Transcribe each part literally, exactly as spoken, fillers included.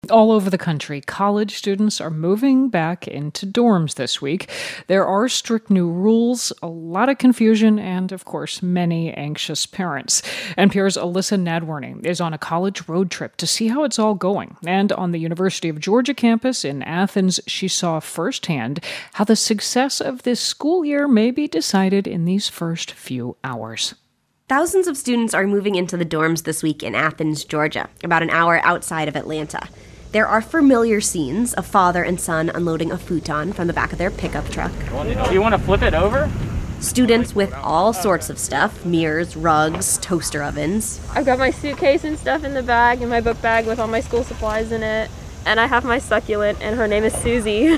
All over the country, college students are moving back into dorms this week. There are strict new rules, a lot of confusion, and, of course, many anxious parents. N P R's Alyssa Nadworny is on a college road trip to see how it's all going. And on the University of Georgia campus in Athens, she saw firsthand how the success of this school year may be decided in these first few hours. Thousands of students are moving into the dorms this week in Athens, Georgia, about an hour outside of Atlanta. There are familiar scenes of father and son unloading a futon from the back of their pickup truck. Do you want to flip it over? Students with all sorts of stuff, mirrors, rugs, toaster ovens. I've got my suitcase and stuff in the bag and my book bag with all my school supplies in it. And I have my succulent, and her name is Susie.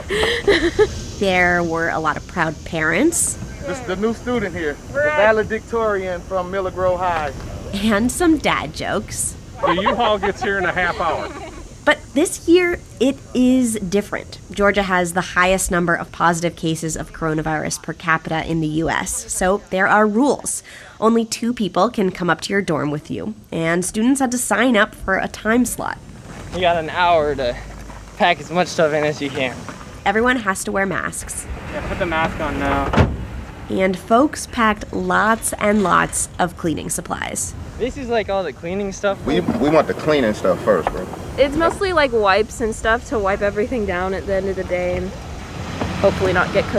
There were a lot of proud parents. This is the new student here, the valedictorian from Miller Grove High. And some dad jokes. The U-Haul gets here in a half hour. But this year, it is different. Georgia has the highest number of positive cases of coronavirus per capita in the U S, so there are rules. Only two people can come up to your dorm with you, and students had to sign up for a time slot. You got an hour to pack as much stuff in as you can. Everyone has to wear masks. Yeah, put the mask on now. And folks packed lots and lots of cleaning supplies. This is like all the cleaning stuff. We we want the cleaning stuff first, bro. It's mostly like wipes and stuff to wipe everything down at the end of the day and hopefully not get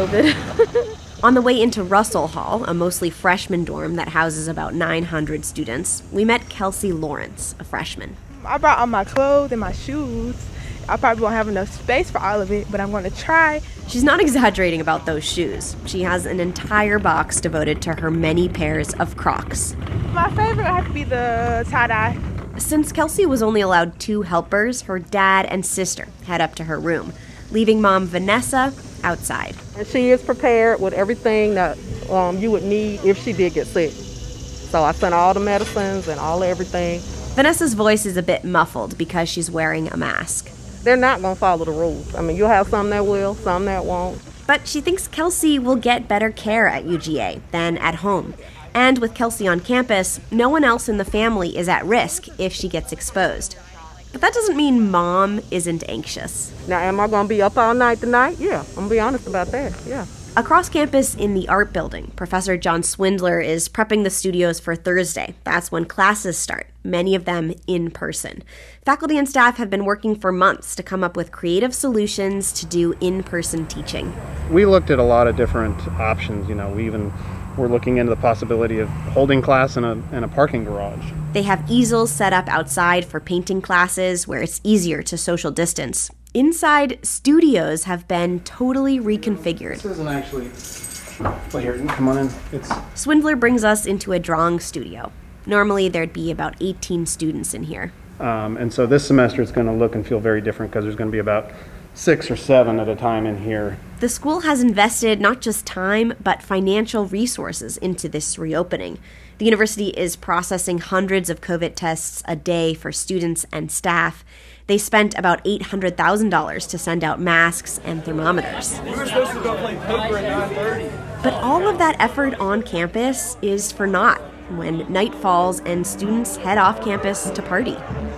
COVID. On the way into Russell Hall, a mostly freshman dorm that houses about nine hundred students, we met Kelsey Lawrence, a freshman. I brought all my clothes and my shoes. I probably won't have enough space for all of it, but I'm going to try. She's not exaggerating about those shoes. She has an entire box devoted to her many pairs of Crocs. My favorite would have to be the tie-dye. Since Kelsey was only allowed two helpers, her dad and sister head up to her room, leaving mom Vanessa outside. And she is prepared with everything that um, you would need if she did get sick. So I sent all the medicines and all everything. Vanessa's voice is a bit muffled because she's wearing a mask. They're not going to follow the rules. I mean, you'll have some that will, some that won't. But she thinks Kelsey will get better care at U G A than at home. And with Kelsey on campus, no one else in the family is at risk if she gets exposed. But that doesn't mean mom isn't anxious. Now, am I going to be up all night tonight? Yeah, I'm going to be honest about that, yeah. Across campus in the art building, Professor John Swindler is prepping the studios for Thursday. That's when classes start, many of them in person. Faculty and staff have been working for months to come up with creative solutions to do in-person teaching. We looked at a lot of different options. You know, we even were looking into the possibility of holding class in a, in a parking garage. They have easels set up outside for painting classes where it's easier to social distance. Inside, studios have been totally reconfigured. This isn't actually... Well, here, come on in. It's... Swindler brings us into a drawing studio. Normally, there'd be about eighteen students in here. Um, and so this semester it's going to look and feel very different because there's going to be about six or seven at a time in here. The school has invested not just time, but financial resources into this reopening. The university is processing hundreds of COVID tests a day for students and staff. They spent about eight hundred thousand dollars to send out masks and thermometers. We were supposed to go play poker at nine thirty. But all of that effort on campus is for naught when night falls and students head off campus to party.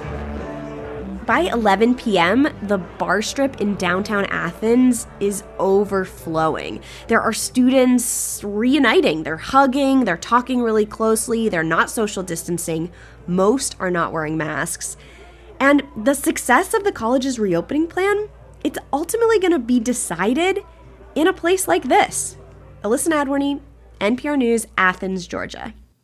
By eleven p.m., the bar strip in downtown Athens is overflowing. There are students reuniting. They're hugging, they're talking really closely, they're not social distancing. Most are not wearing masks. And the success of the college's reopening plan, it's ultimately going to be decided in a place like this. Alyssa Nadworny, N P R News, Athens, Georgia.